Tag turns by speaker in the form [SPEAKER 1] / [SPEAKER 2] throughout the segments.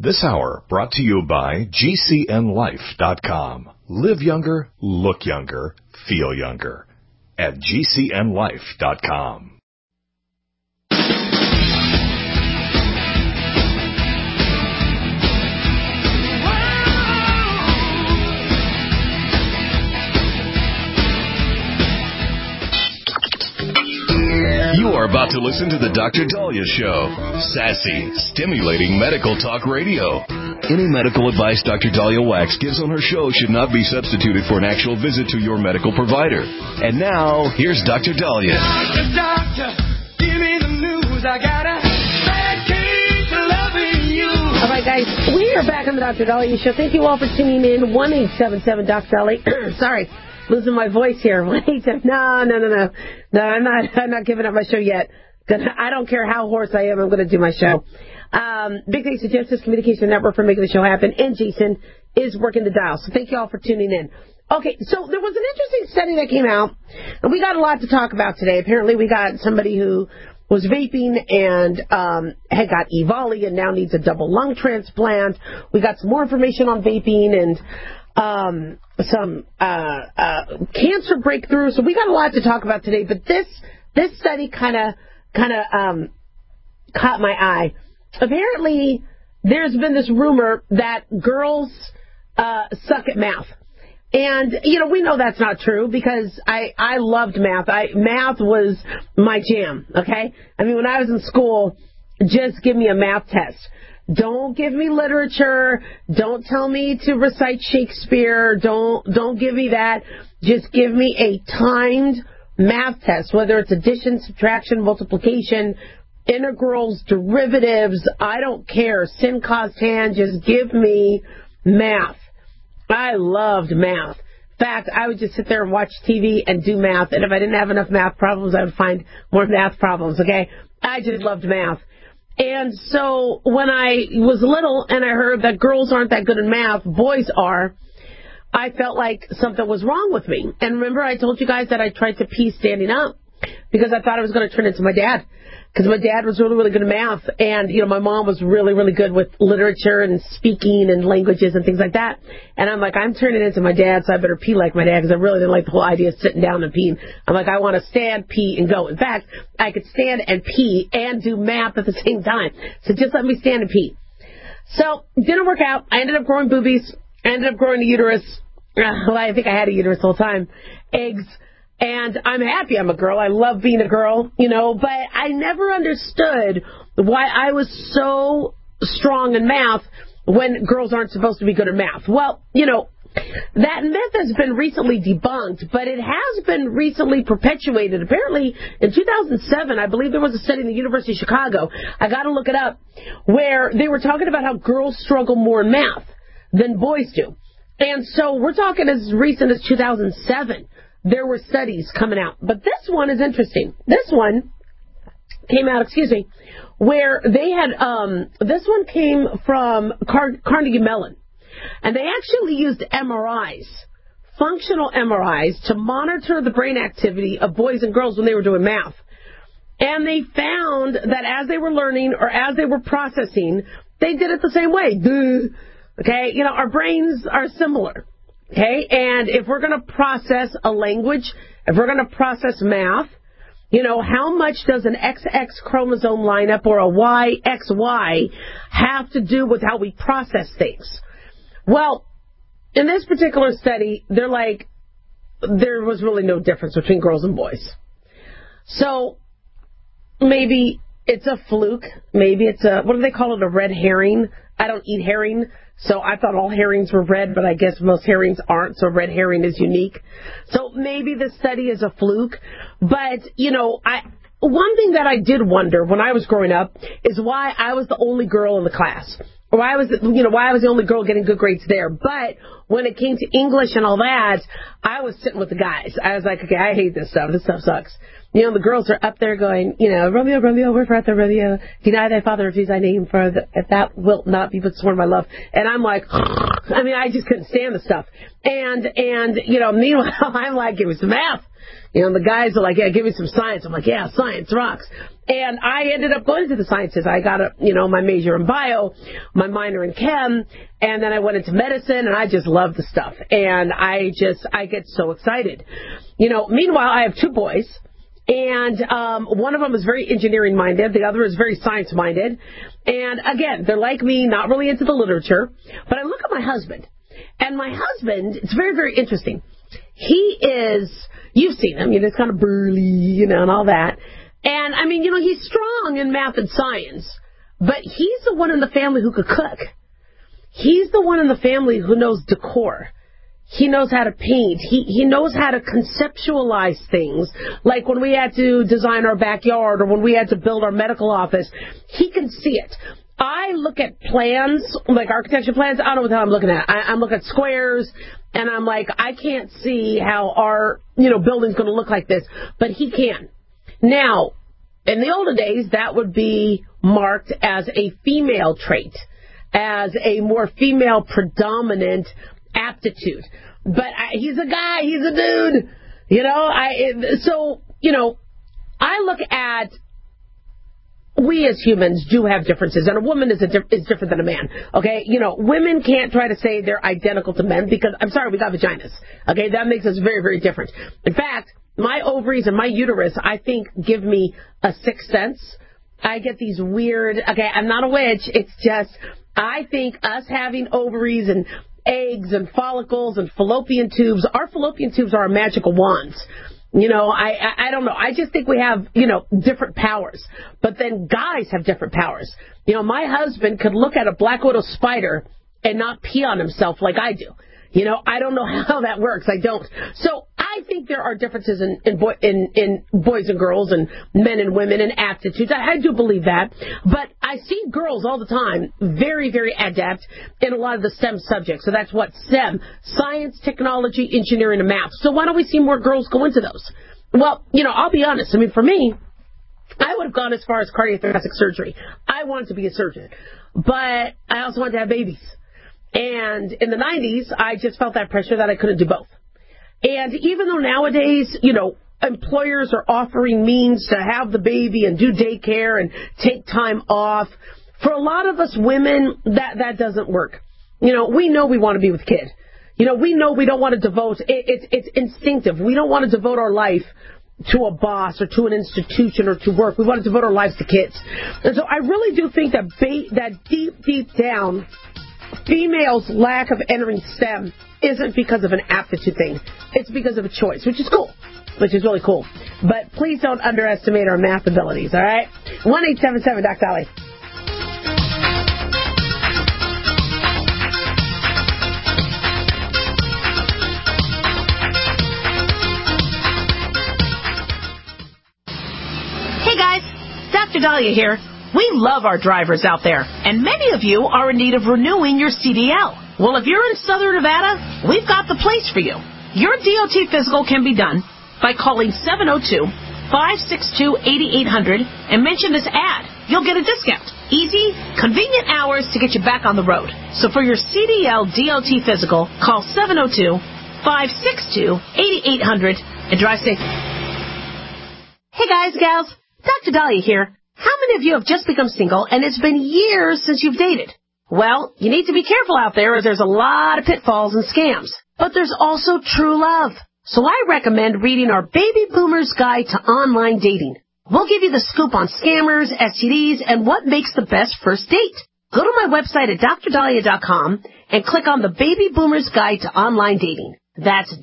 [SPEAKER 1] This hour brought to you by GCNLife.com. Live younger, look younger, feel younger. At GCNLife.com. You are about to listen to the Dr. Daliah Show. Sassy, stimulating medical talk radio. Any medical advice Dr. Daliah Wax gives on her show should not be substituted for an actual visit to your medical provider. And now, here's Dr. Daliah.
[SPEAKER 2] Doctor, give me the news. I got a bad case of loving you.
[SPEAKER 3] All right, guys, we are back on the Dr. Daliah Show. Thank you all for tuning in. 1-877 Dr. Daliah. Sorry. Losing my voice here. No, I'm not giving up my show yet. I don't care how hoarse I am. I'm going to do my show. Big thanks to Genesis Communication Network for making the show happen, and Jason is working the dial. So thank you all for tuning in. Okay, so there was an interesting study that came out, and we got a lot to talk about today. Apparently, we got somebody who was vaping and had got EVALI and now needs a double lung transplant. We got some more information on vaping and some cancer breakthroughs. So we got a lot to talk about today, but this study kind of caught my eye. Apparently, there's been this rumor that girls suck at math. And, you know, we know that's not true because I loved math. Math was my jam, okay? I mean, when I was in school, just give me a math test. Don't give me literature. Don't tell me to recite Shakespeare. Don't give me that. Just give me a timed math test, whether it's addition, subtraction, multiplication, integrals, derivatives. I don't care. Sin, cos, tan. Just give me math. I loved math. In fact, I would just sit there and watch TV and do math. And if I didn't have enough math problems, I would find more math problems, okay? I just loved math. And so when I was little and I heard that girls aren't that good in math, boys are, I felt like something was wrong with me. And remember, I told you guys that I tried to pee standing up because I thought I was going to turn into my dad. Because my dad was really, really good at math. And, you know, my mom was really, really good with literature and speaking and languages and things like that. And I'm like, I'm turning into my dad, so I better pee like my dad because I really didn't like the whole idea of sitting down and peeing. I'm like, I want to stand, pee, and go. In fact, I could stand and pee and do math at the same time. So just let me stand and pee. So didn't work out. I ended up growing boobies. I ended up growing a uterus. Well, I think I had a uterus the whole time. Eggs. And I'm happy I'm a girl. I love being a girl, you know, but I never understood why I was so strong in math when girls aren't supposed to be good at math. Well, you know, that myth has been recently debunked, but it has been recently perpetuated. Apparently, in 2007, I believe there was a study in the University of Chicago, I got to look it up, where they were talking about how girls struggle more in math than boys do. And so we're talking as recent as 2007. There were studies coming out. But this one is interesting. This one came out, where they had, this one came from Carnegie Mellon. And they actually used MRIs, functional MRIs, to monitor the brain activity of boys and girls when they were doing math. And they found that as they were learning or as they were processing, they did it the same way. Okay? You know, our brains are similar. Okay, and if we're going to process a language, if we're going to process math, you know, how much does an XX chromosome line up or a YXY have to do with how we process things? Well, in this particular study, they're like, there was really no difference between girls and boys. So maybe it's a fluke. Maybe it's a, what do they call it, a red herring? I don't eat herring. So I thought all herrings were red, but I guess most herrings aren't, so red herring is unique. So maybe the study is a fluke. But, you know, one thing that I did wonder when I was growing up is why I was the only girl in the class. Or why I was the only girl getting good grades there. But when it came to English and all that, I was sitting with the guys. I was like, okay, I hate this stuff. This stuff sucks. You know, the girls are up there going, you know, Romeo, Romeo, wherefore art thou, Romeo? Deny thy father, refuse thy name, for if that wilt not be but sworn by love. And I'm like, I mean, I just couldn't stand the stuff. And you know, meanwhile, I'm like, give me some math. You know, the guys are like, yeah, give me some science. I'm like, yeah, science rocks. And I ended up going to the sciences. I got my major in bio, my minor in chem, and then I went into medicine, and I just love the stuff. And I get so excited. Meanwhile, I have 2 boys, and one of them is very engineering-minded. The other is very science-minded. And, again, they're like me, not really into the literature. But I look at my husband, and my husband, it's very, very interesting. He is, you've seen him, he's kind of burly, and all that. And, he's strong in math and science, but he's the one in the family who could cook. He's the one in the family who knows decor. He knows how to paint. He knows how to conceptualize things, like when we had to design our backyard or when we had to build our medical office. He can see it. I look at plans, like architecture plans. I don't know what the hell I'm looking at. I'm looking at squares, and I'm like, I can't see how our building's going to look like this, but he can. Now, in the older days, that would be marked as a female trait, as a more female predominant aptitude. But he's a guy, he's a dude, I look at, we as humans do have differences, and a woman is different than a man, okay? Women can't try to say they're identical to men because, I'm sorry, we got vaginas, okay? That makes us very, very different. In fact, my ovaries and my uterus, I think, give me a sixth sense. I get these weird, okay, I'm not a witch, it's just, I think us having ovaries and eggs and follicles and fallopian tubes, our fallopian tubes are our magical wands. I don't know. I just think we have, different powers. But then guys have different powers. My husband could look at a black widow spider and not pee on himself like I do. I don't know how that works. I don't. So I think there are differences in boys and girls and men and women and aptitudes. I do believe that. But I see girls all the time very, very adept in a lot of the STEM subjects. So that's what STEM, science, technology, engineering, and math. So why don't we see more girls go into those? Well, I'll be honest. For me, I would have gone as far as cardiothoracic surgery. I wanted to be a surgeon. But I also wanted to have babies. And in the 90s, I just felt that pressure that I couldn't do both. And even though nowadays, employers are offering means to have the baby and do daycare and take time off, for a lot of us women, that doesn't work. We know we want to be with kids. We know we don't want to devote, it's instinctive. We don't want to devote our life to a boss or to an institution or to work. We want to devote our lives to kids. And so I really do think that deep down, females' lack of entering STEM isn't because of an aptitude thing. It's because of a choice, which is cool, which is really cool. But please don't underestimate our math abilities, all right? 1-877-Doc-Dolly. Hey, guys. Dr. Dahlia here. We love our drivers out there, and many of you are in need of renewing your CDL. Well, if you're in Southern Nevada, we've got the place for you. Your DOT physical can be done by calling 702-562-8800 and mention this ad. You'll get a discount. Easy, convenient hours to get you back on the road. So for your CDL DOT physical, call 702-562-8800 and drive safe. Hey guys, gals, Dr. Dahlia here. How many of you have just become single and it's been years since you've dated? Well, you need to be careful out there as there's a lot of pitfalls and scams. But there's also true love. So I recommend reading our Baby Boomer's Guide to Online Dating. We'll give you the scoop on scammers, STDs, and what makes the best first date. Go to my website at drdahlia.com and click on the Baby Boomer's Guide to Online Dating. That's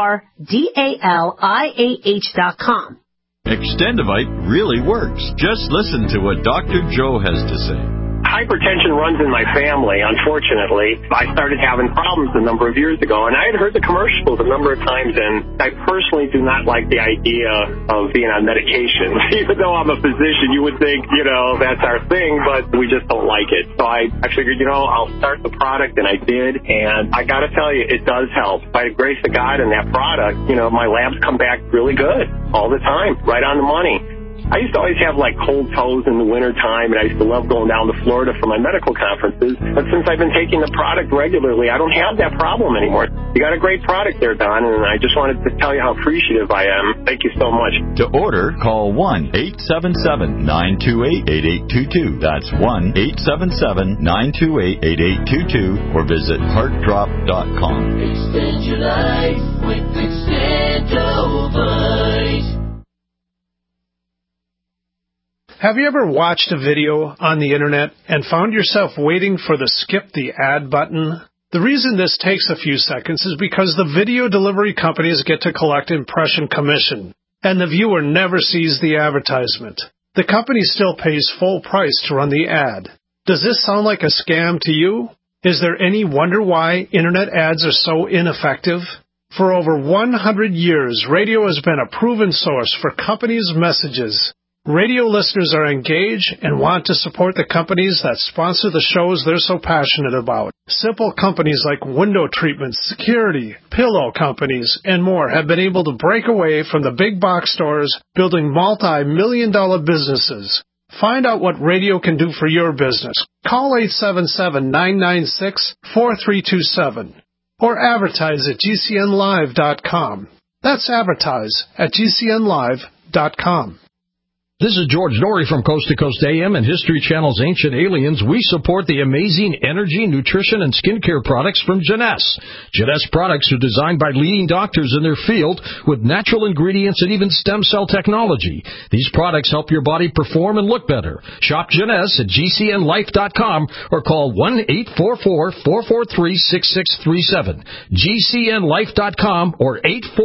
[SPEAKER 3] DRDALIAH.com.
[SPEAKER 4] Extendivite really works. Just listen to what Dr. Joe has to say.
[SPEAKER 5] Hypertension runs in my family, unfortunately. I started having problems a number of years ago, and I had heard the commercials a number of times, and I personally do not like the idea of being on medication. Even though I'm a physician, you would think, that's our thing, but we just don't like it. So I figured, I'll start the product, and I did, and I got to tell you, it does help. By the grace of God and that product, my labs come back really good all the time, right on the money. I used to always have like cold toes in the wintertime, and I used to love going down to Florida for my medical conferences. But since I've been taking the product regularly, I don't have that problem anymore. You got a great product there, Don, and I just wanted to tell you how appreciative I am. Thank you so much.
[SPEAKER 4] To order, call 1-877-928-8822. That's 1-877-928-8822, or visit heartdrop.com.
[SPEAKER 6] Extend your life with Extendovite.
[SPEAKER 7] Have you ever watched a video on the internet and found yourself waiting for the skip the ad button? The reason this takes a few seconds is because the video delivery companies get to collect impression commission, and the viewer never sees the advertisement. The company still pays full price to run the ad. Does this sound like a scam to you? Is there any wonder why internet ads are so ineffective? For over 100 years, radio has been a proven source for companies' messages. Radio listeners are engaged and want to support the companies that sponsor the shows they're so passionate about. Simple companies like window treatments, security, pillow companies, and more have been able to break away from the big box stores, building multi-million-dollar businesses. Find out what radio can do for your business. Call 877-996-4327 or advertise at GCNlive.com. That's advertise at GCNlive.com.
[SPEAKER 8] This is George Norrie from Coast to Coast AM and History Channel's Ancient Aliens. We support the amazing energy, nutrition, and skincare products from Jeunesse. Jeunesse products are designed by leading doctors in their field with natural ingredients and even stem cell technology. These products help your body perform and look better. Shop Jeunesse at GCNlife.com or call 1-844-443-6637. GCNlife.com or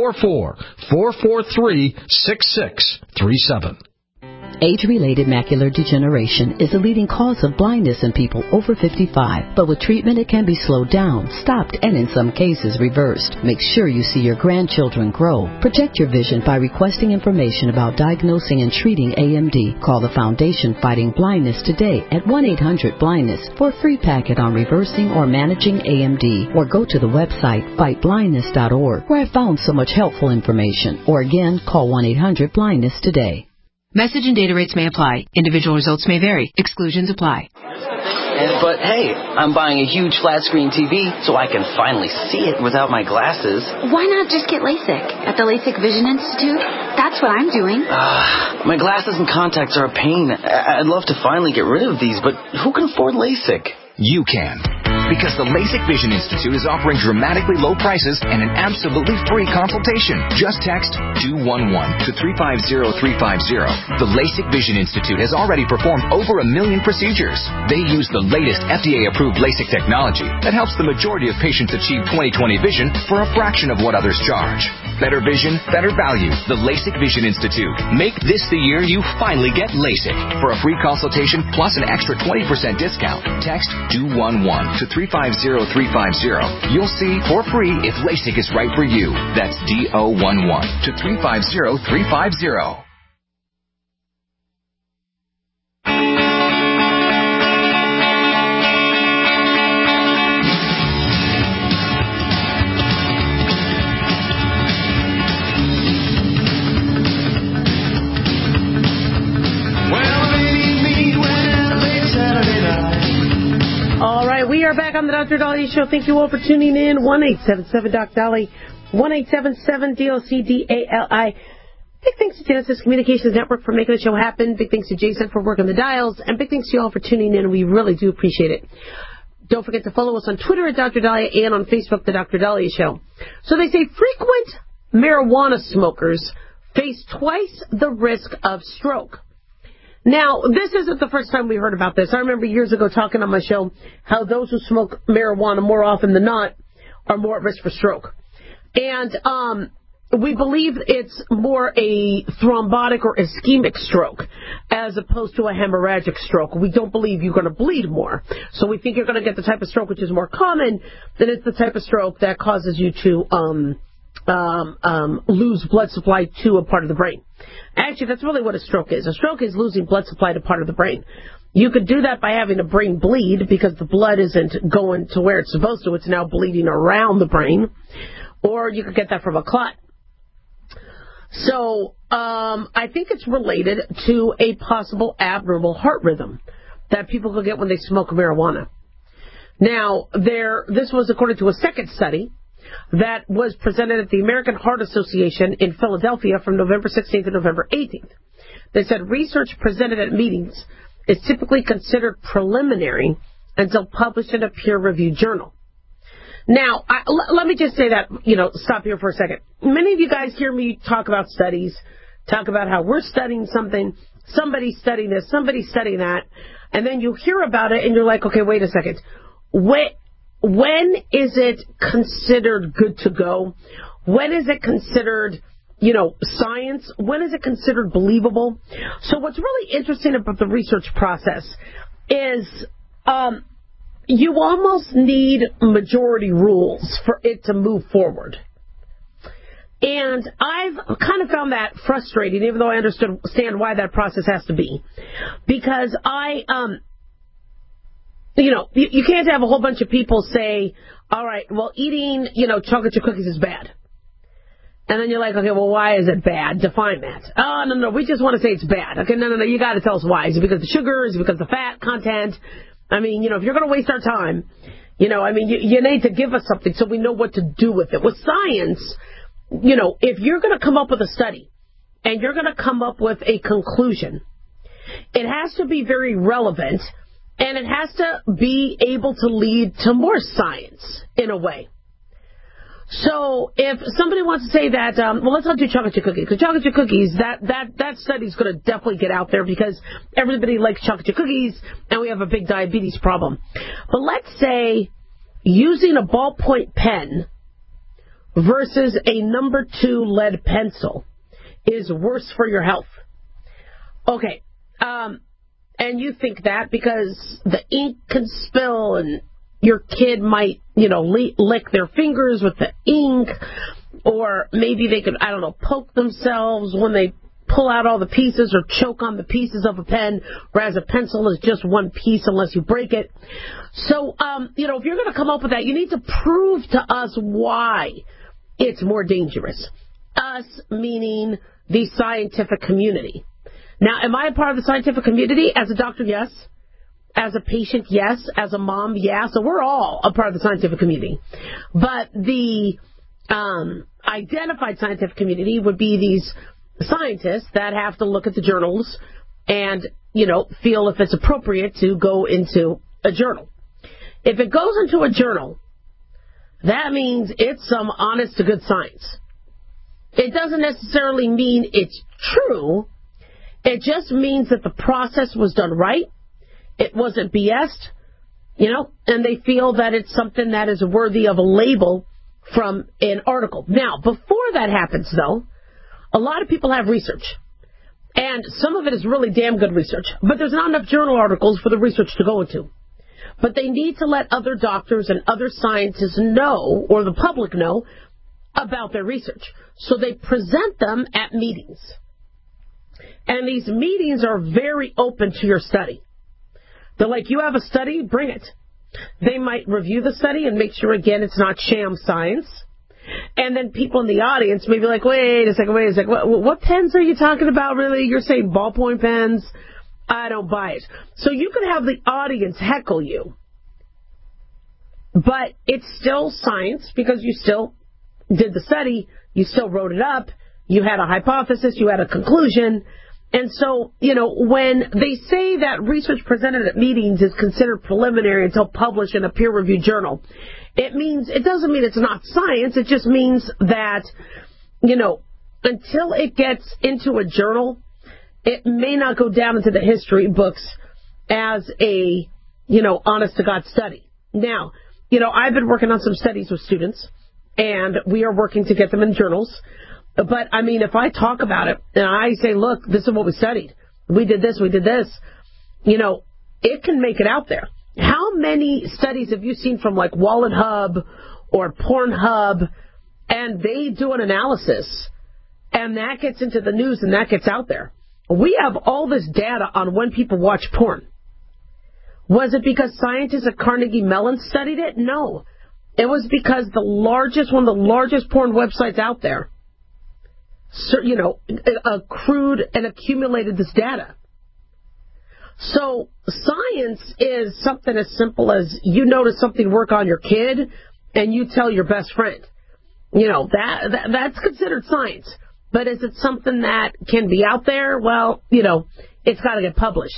[SPEAKER 8] 844-443-6637.
[SPEAKER 9] Age-related macular degeneration is a leading cause of blindness in people over 55. But with treatment, it can be slowed down, stopped, and in some cases reversed. Make sure you see your grandchildren grow. Protect your vision by requesting information about diagnosing and treating AMD. Call the Foundation Fighting Blindness today at 1-800-BLINDNESS for a free packet on reversing or managing AMD. Or go to the website fightblindness.org, where I found so much helpful information. Or again, call 1-800-BLINDNESS today.
[SPEAKER 10] Message and data rates may apply. Individual results may vary. Exclusions apply.
[SPEAKER 11] But hey, I'm buying a huge flat-screen TV so I can finally see it without my glasses.
[SPEAKER 12] Why not just get LASIK at the LASIK Vision Institute? That's what I'm doing.
[SPEAKER 11] My glasses and contacts are a pain. I'd love to finally get rid of these, but who can afford LASIK?
[SPEAKER 13] You can. Because the LASIK Vision Institute is offering dramatically low prices and an absolutely free consultation. Just text 211 to 350350. The LASIK Vision Institute has already performed over 1 million procedures. They use the latest FDA-approved LASIK technology that helps the majority of patients achieve 20/20 vision for a fraction of what others charge. Better vision, better value. The LASIK Vision Institute. Make this the year you finally get LASIK. For a free consultation plus an extra 20% discount, text 211 to 350350. You'll see for free if LASIK is right for you. That's D-O-11 to 350350.
[SPEAKER 3] We are back on the Dr. Dahlia Show. Thank you all for tuning in. 1-877-DOC-DALI, 1-877-DOC-DALI. Big thanks to Genesis Communications Network for making the show happen. Big thanks to Jason for working the dials. And big thanks to you all for tuning in. We really do appreciate it. Don't forget to follow us on Twitter at Dr. Dahlia and on Facebook, The Dr. Dahlia Show. So they say frequent marijuana smokers face twice the risk of stroke. Now, this isn't the first time we heard about this. I remember years ago talking on my show how those who smoke marijuana more often than not are more at risk for stroke. And we believe it's more a thrombotic or ischemic stroke as opposed to a hemorrhagic stroke. We don't believe you're going to bleed more. So we think you're going to get the type of stroke which is more common than it's the type of stroke that causes you to lose blood supply to a part of the brain. Actually, that's really what a stroke is. A stroke is losing blood supply to part of the brain. You could do that by having a brain bleed because the blood isn't going to where it's supposed to. It's now bleeding around the brain. Or you could get that from a clot. So I think it's related to a possible abnormal heart rhythm that people could get when they smoke marijuana. Now, this was according to a second study that was presented at the American Heart Association in Philadelphia from November 16th to November 18th. They said research presented at meetings is typically considered preliminary until published in a peer-reviewed journal. Now, let me just say that, stop here for a second. Many of you guys hear me talk about studies, talk about how we're studying something, somebody's studying this, somebody's studying that, and then you hear about it and you're like, okay, wait a second. When is it considered good to go? When is it considered, science? When is it considered believable? So what's really interesting about the research process is you almost need majority rules for it to move forward. And I've kind of found that frustrating, even though I understand why that process has to be. Because you can't have a whole bunch of people say, all right, well, eating, chocolate chip cookies is bad. And then you're like, okay, well, why is it bad? Define that. Oh, no, we just want to say it's bad. Okay, no, you got to tell us why. Is it because the sugar? Is it because the fat content? I mean, if you're going to waste our time, you need to give us something so we know what to do with it. With science, if you're going to come up with a study and you're going to come up with a conclusion, it has to be very relevant and it has to be able to lead to more science in a way. So if somebody wants to say that, let's not do chocolate chip cookies, because chocolate chip cookies, that study's going to definitely get out there because everybody likes chocolate chip cookies and we have a big diabetes problem. But let's say using a ballpoint pen versus a number 2 lead pencil is worse for your health. Okay, and you think that because the ink can spill and your kid might, lick their fingers with the ink, or maybe they could, poke themselves when they pull out all the pieces or choke on the pieces of a pen, whereas a pencil is just one piece unless you break it. So, if you're going to come up with that, you need to prove to us why it's more dangerous. Us meaning the scientific community. Now, am I a part of the scientific community? As a doctor, yes. As a patient, yes. As a mom, yeah. So we're all a part of the scientific community. But the identified scientific community would be these scientists that have to look at the journals and, feel if it's appropriate to go into a journal. If it goes into a journal, that means it's some honest to good science. It doesn't necessarily mean it's true. It just means that the process was done right. It wasn't BS'd, and they feel that it's something that is worthy of a label from an article. Now, before that happens, though, a lot of people have research, and some of it is really damn good research, but there's not enough journal articles for the research to go into. But they need to let other doctors and other scientists know, or the public know, about their research. So they present them at meetings. And these meetings are very open to your study. They're like, you have a study, bring it. They might review the study and make sure, again, it's not sham science. And then people in the audience may be like, wait a second, what pens are you talking about, really? You're saying ballpoint pens? I don't buy it. So you could have the audience heckle you. But it's still science because you still did the study, you still wrote it up, you had a hypothesis, you had a conclusion. And so, when they say that research presented at meetings is considered preliminary until published in a peer-reviewed journal, it doesn't mean it's not science. It just means that, until it gets into a journal, it may not go down into the history books as a, honest to God study. Now, I've been working on some studies with students, and we are working to get them in journals. But, if I talk about it and I say, look, this is what we studied. We did this, it can make it out there. How many studies have you seen from like Wallet Hub or Pornhub, and they do an analysis, and that gets into the news and that gets out there? We have all this data on when people watch porn. Was it because scientists at Carnegie Mellon studied it? No. It was because one of the largest porn websites out there accrued and accumulated this data. So science is something as simple as you notice something work on your kid and you tell your best friend. That's considered science. But is it something that can be out there? Well, it's got to get published.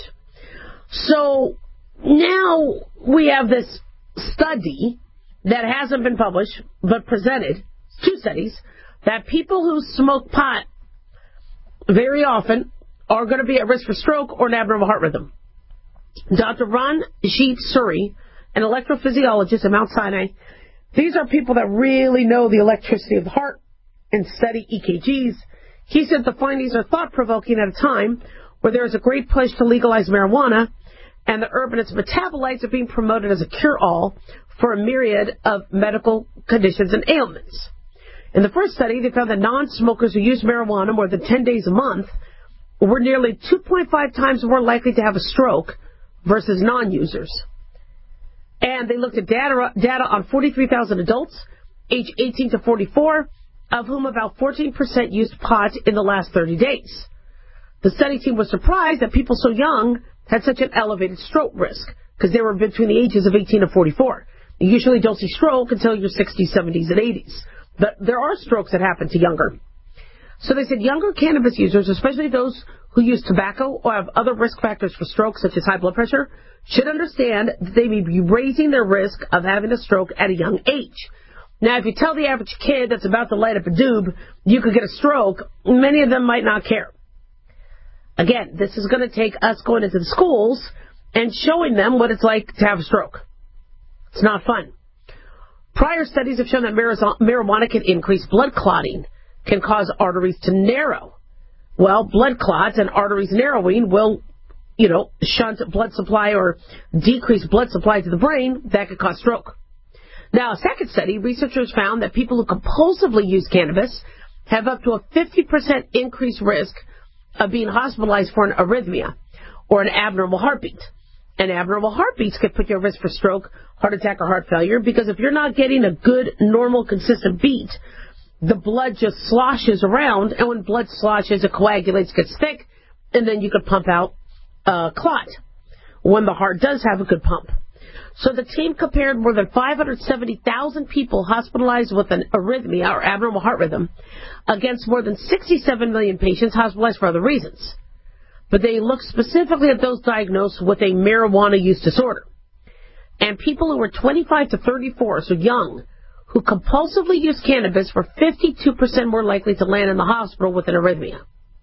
[SPEAKER 3] So now we have this study that hasn't been published but presented, 2 studies, that people who smoke pot very often are going to be at risk for stroke or an abnormal heart rhythm. Dr. Ranjit Suri, an electrophysiologist at Mount Sinai, these are people that really know the electricity of the heart and study EKGs. He said the findings are thought-provoking at a time where there is a great push to legalize marijuana, and the herb and its metabolites are being promoted as a cure-all for a myriad of medical conditions and ailments. In the first study, they found that non-smokers who use marijuana more than 10 days a month were nearly 2.5 times more likely to have a stroke versus non-users. And they looked at data on 43,000 adults, age 18 to 44, of whom about 14% used pot in the last 30 days. The study team was surprised that people so young had such an elevated stroke risk, because they were between the ages of 18 and 44. You usually don't see stroke until your 60s, 70s, and 80s. But there are strokes that happen to younger. So they said younger cannabis users, especially those who use tobacco or have other risk factors for stroke, such as high blood pressure, should understand that they may be raising their risk of having a stroke at a young age. Now, if you tell the average kid that's about to light up a doob you could get a stroke, many of them might not care. Again, this is going to take us going into the schools and showing them what it's like to have a stroke. It's not fun. Prior studies have shown that marijuana can increase blood clotting, can cause arteries to narrow. Well, blood clots and arteries narrowing will, shunt blood supply or decrease blood supply to the brain. That could cause stroke. Now, a second study, researchers found that people who compulsively use cannabis have up to a 50% increased risk of being hospitalized for an arrhythmia or an abnormal heartbeat. And abnormal heartbeats could put you at risk for stroke, heart attack, or heart failure, because if you're not getting a good, normal, consistent beat, the blood just sloshes around, and when blood sloshes, it coagulates, gets thick, and then you could pump out a clot when the heart does have a good pump. So the team compared more than 570,000 people hospitalized with an arrhythmia or abnormal heart rhythm against more than 67 million patients hospitalized for other reasons. But they looked specifically at those diagnosed with a marijuana use disorder. And people who were 25 to 34, so young, who compulsively used cannabis were 52% more likely to land in the hospital with an arrhythmia,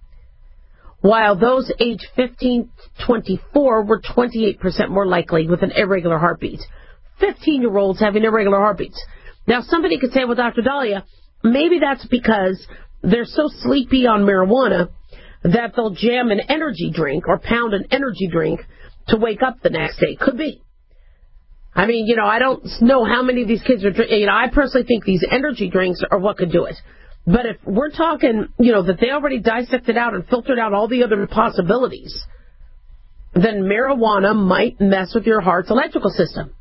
[SPEAKER 3] while those aged 15 to 24 were 28% more likely with an irregular heartbeat. 15-year-olds having irregular heartbeats. Now, somebody could say, well, Dr. Dahlia, maybe that's because they're so sleepy on marijuana that they'll jam an energy drink or pound an energy drink to wake up the next day. Could be. I mean, I don't know how many of these kids are drinking. I personally think these energy drinks are what could do it. But if we're talking, that they already dissected out and filtered out all the other possibilities, then marijuana might mess with your heart's electrical system.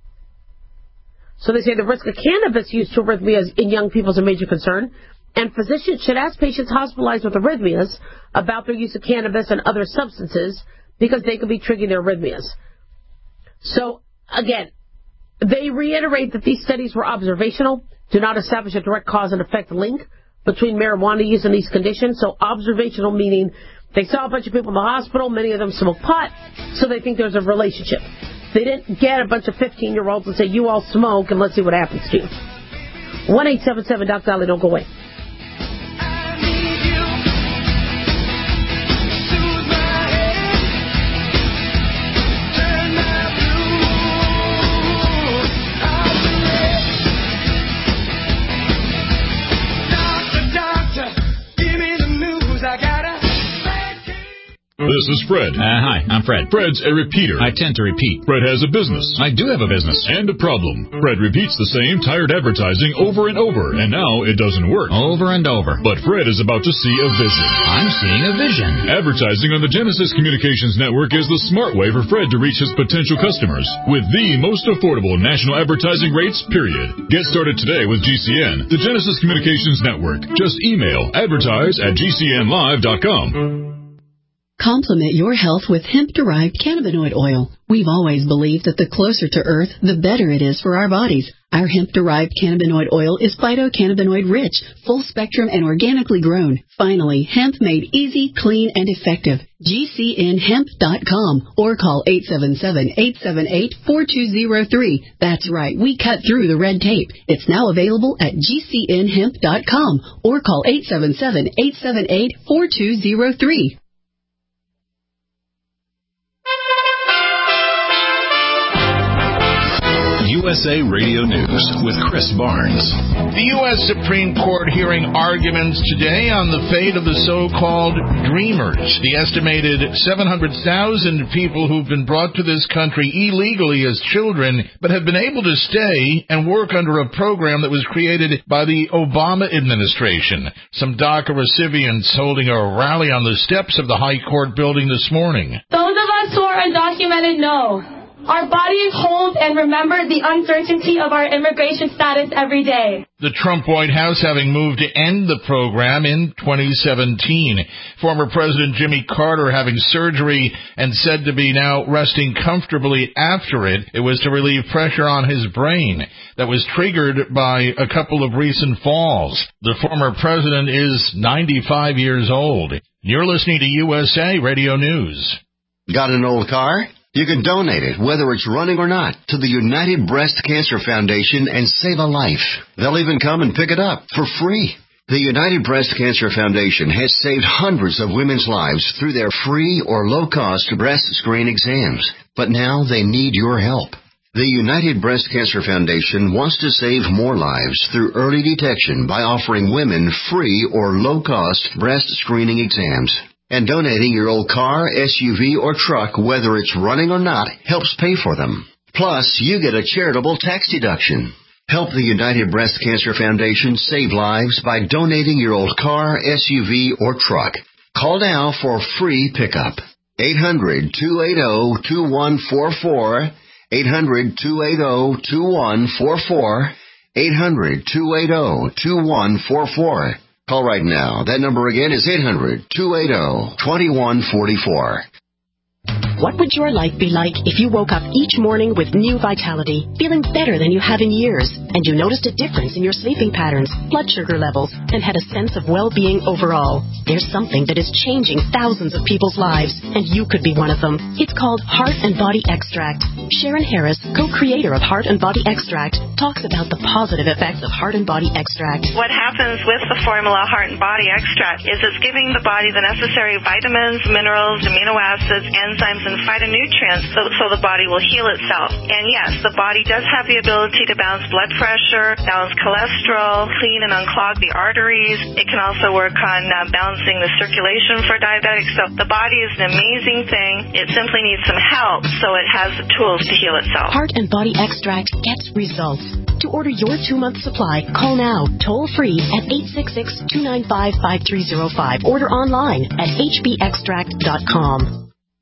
[SPEAKER 3] So they say the risk of cannabis use to arrhythmias in young people is a major concern, and physicians should ask patients hospitalized with arrhythmias about their use of cannabis and other substances because they could be triggering their arrhythmias. So, again, they reiterate that these studies were observational, do not establish a direct cause and effect link between marijuana use and these conditions. So observational meaning they saw a bunch of people in the hospital, many of them smoke pot, so they think there's a relationship. They didn't get a bunch of 15-year-olds and say, you all smoke and let's see what happens to you. 1-877 Dr. Dahlia, don't go away.
[SPEAKER 14] This is Fred.
[SPEAKER 15] Hi, I'm Fred.
[SPEAKER 14] Fred's a repeater.
[SPEAKER 15] I tend to repeat.
[SPEAKER 14] Fred has a business.
[SPEAKER 15] I do have a business.
[SPEAKER 14] And a problem. Fred repeats the same tired advertising over and over, and now it doesn't work.
[SPEAKER 15] Over and over.
[SPEAKER 14] But Fred is about to see a vision.
[SPEAKER 15] I'm seeing a vision.
[SPEAKER 14] Advertising on the Genesis Communications Network is the smart way for Fred to reach his potential customers with the most affordable national advertising rates, period. Get started today with GCN, the Genesis Communications Network. Just email advertise@gcnlive.com.
[SPEAKER 16] Complement your health with hemp-derived cannabinoid oil. We've always believed that the closer to Earth, the better it is for our bodies. Our hemp-derived cannabinoid oil is phytocannabinoid-rich, full-spectrum, and organically grown. Finally, hemp made easy, clean, and effective. GCNhemp.com or call 877-878-4203. That's right, we cut through the red tape. It's now available at GCNhemp.com or call 877-878-4203.
[SPEAKER 1] USA Radio News with Chris Barnes.
[SPEAKER 17] The U.S. Supreme Court hearing arguments today on the fate of the so-called Dreamers, the estimated 700,000 people who've been brought to this country illegally as children, but have been able to stay and work under a program that was created by the Obama administration. Some DACA recipients holding a rally on the steps of the High Court building this morning.
[SPEAKER 18] Those of us who are undocumented know our bodies hold and remember the uncertainty of our immigration status every day.
[SPEAKER 17] The Trump White House having moved to end the program in 2017. Former President Jimmy Carter having surgery and said to be now resting comfortably after it. It was to relieve pressure on his brain that was triggered by a couple of recent falls. The former president is 95 years old. You're listening to USA Radio News.
[SPEAKER 19] Got an old car? You can donate it, whether it's running or not, to the United Breast Cancer Foundation and save a life. They'll even come and pick it up for free. The United Breast Cancer Foundation has saved hundreds of women's lives through their free or low-cost breast screen exams. But now they need your help. The United Breast Cancer Foundation wants to save more lives through early detection by offering women free or low-cost breast screening exams. And donating your old car, SUV, or truck, whether it's running or not, helps pay for them. Plus, you get a charitable tax deduction. Help the United Breast Cancer Foundation save lives by donating your old car, SUV, or truck. Call now for free pickup. 800-280-2144. 800-280-2144. 800-280-2144. Call right now. That number again is 800-280-2144.
[SPEAKER 20] What would your life be like if you woke up each morning with new vitality, feeling better than you have in years, and you noticed a difference in your sleeping patterns, blood sugar levels, and had a sense of well-being overall? There's something that is changing thousands of people's lives, and you could be one of them. It's called Heart and Body Extract. Sharon Harris, co-creator of Heart and Body Extract, talks about the positive effects of Heart and Body Extract.
[SPEAKER 21] What happens with the formula Heart and Body Extract is it's giving the body the necessary vitamins, minerals, amino acids, enzymes, and phytonutrients so the body will heal itself. And yes, the body does have the ability to balance blood pressure, balance cholesterol, clean and unclog the arteries. It can also work on balancing the circulation for diabetics. So the body is an amazing thing. It simply needs some help so it has the tools to heal itself.
[SPEAKER 20] Heart and Body Extract gets results. To order your 2-month supply, call now, toll free at 866-295-5305. Order online at hbextract.com.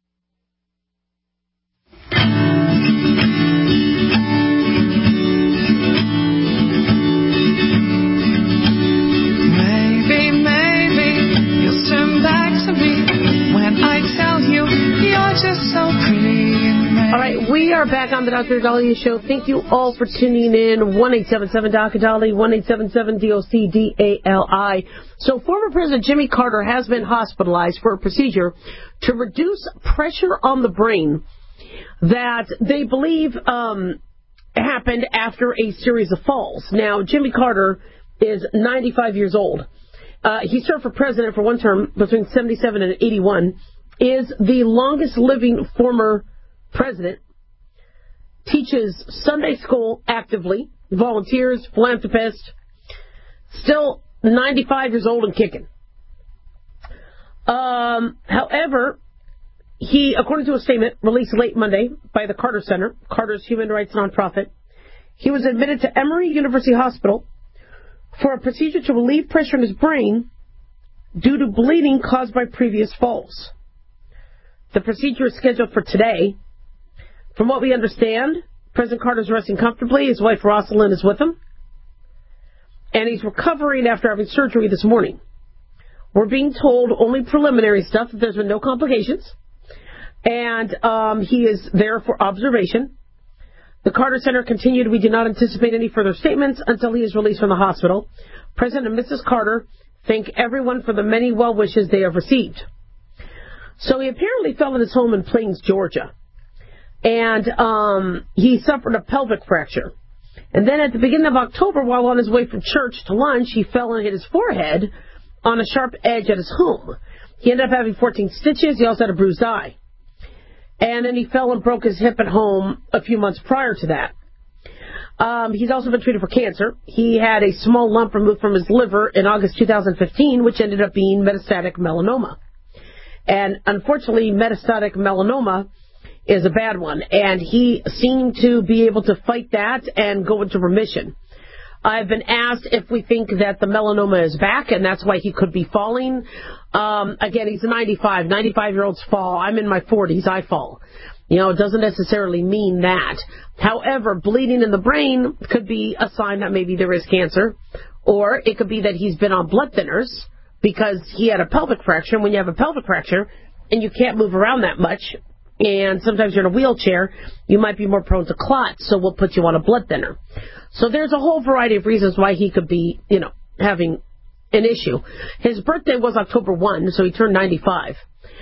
[SPEAKER 2] Maybe you'll turn back to me when I tell you you're just so pretty.
[SPEAKER 3] All right, we are back on the Dr. Dahlia Show. Thank you all for tuning in. 1-877-DOC-DALI, 1-877-DOC-DALI. So former President Jimmy Carter has been hospitalized for a procedure to reduce pressure on the brain that they believe happened after a series of falls. Now, Jimmy Carter is 95 years old. He served for president for one term between 77 and 81, is the longest living former president, teaches Sunday school actively, volunteers, philanthropist, still 95 years old and kicking. However, he, according to a statement released late Monday by the Carter Center, Carter's human rights nonprofit, he was admitted to Emory University Hospital for a procedure to relieve pressure in his brain due to bleeding caused by previous falls. The procedure is scheduled for today. From what we understand, President Carter is resting comfortably. His wife, Rosalind, is with him. And he's recovering after having surgery this morning. We're being told only preliminary stuff, that there's been no complications. And he is there for observation. The Carter Center continued, we do not anticipate any further statements until he is released from the hospital. President and Mrs. Carter thank everyone for the many well wishes they have received. So he apparently fell in his home in Plains, Georgia. And he suffered a pelvic fracture. And then at the beginning of October, while on his way from church to lunch, he fell and hit his forehead on a sharp edge at his home. He ended up having 14 stitches. He also had a bruised eye. And then he fell and broke his hip at home a few months prior to that. He's also been treated for cancer. He had a small lump removed from his liver in August 2015, which ended up being metastatic melanoma. And unfortunately, metastatic melanoma is a bad one. And he seemed to be able to fight that and go into remission. I've been asked if we think that the melanoma is back, and that's why he could be falling. Again, he's 95. 95-year-olds fall. I'm in my 40s. I fall. You know, it doesn't necessarily mean that. However, bleeding in the brain could be a sign that maybe there is cancer, or it could be that he's been on blood thinners because he had a pelvic fracture. And when you have a pelvic fracture and you can't move around that much, and sometimes you're in a wheelchair, you might be more prone to clots, so we'll put you on a blood thinner. So there's a whole variety of reasons why he could be, you know, having an issue. His birthday was October 1, so he turned 95.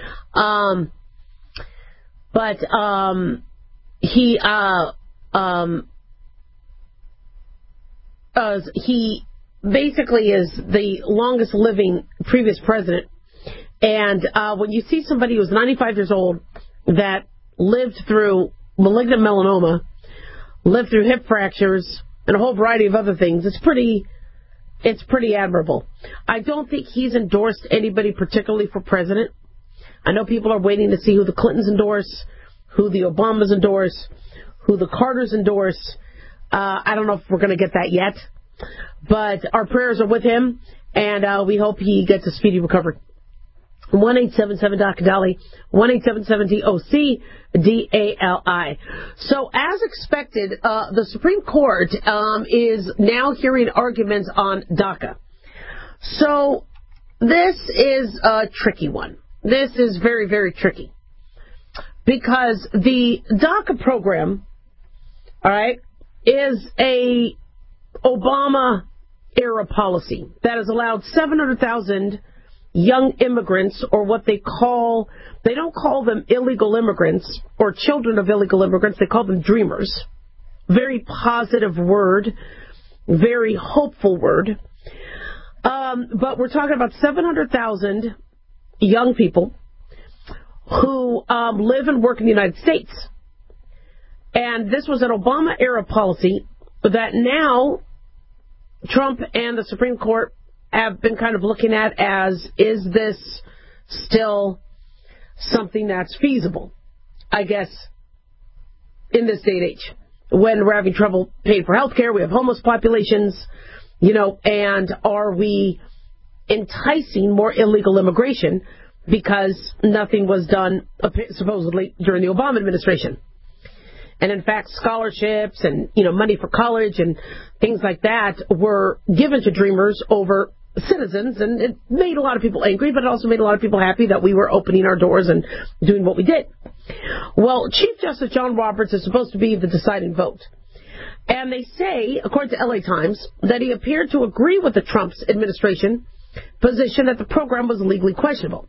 [SPEAKER 3] He basically is the longest living previous president. And when you see somebody who's 95 years old that lived through malignant melanoma, lived through hip fractures, and a whole variety of other things, it's pretty admirable. I don't think he's endorsed anybody particularly for president. I know people are waiting to see who the Clintons endorse, who the Obamas endorse, who the Carters endorse. I don't know if we're going to get that yet. But our prayers are with him, and we hope he gets a speedy recovery. 1-877-DOC-DALI, 1-877-DOC-DALI. So, as expected, the Supreme Court is now hearing arguments on DACA. So, this is a tricky one. This is very, very tricky. Because the DACA program, all right, is a Obama-era policy that has allowed 700,000 young immigrants, or what they don't call them illegal immigrants or children of illegal immigrants, they call them dreamers. Very positive word, very hopeful word. But we're talking about 700,000 young people who live and work in the United States. And this was an Obama-era policy that now Trump and the Supreme Court have been kind of looking at as, is this still something that's feasible, I guess, in this day and age, when we're having trouble paying for health care, we have homeless populations, you know, and are we enticing more illegal immigration because nothing was done, supposedly, during the Obama administration? And in fact, scholarships and, you know, money for college and things like that were given to dreamers over citizens, and it made a lot of people angry, but it also made a lot of people happy that we were opening our doors and doing what we did. Well, Chief Justice John Roberts is supposed to be the deciding vote. And they say, according to LA Times, that he appeared to agree with the Trump's administration position that the program was legally questionable.